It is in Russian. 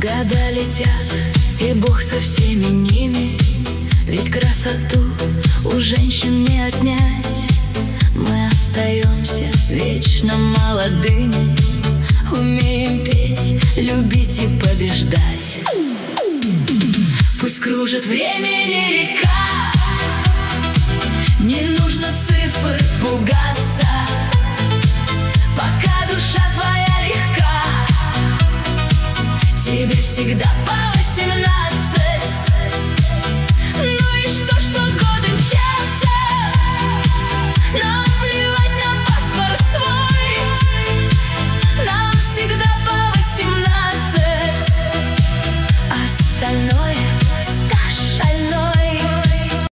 Года летят, и Бог со всеми ними, ведь красоту у женщин не отнять. Мы остаемся вечно молодыми, умеем петь, любить и побеждать. Пусть кружит времени река, не нужно цифр пугаться. Пока душа твоя легка, тебе всегда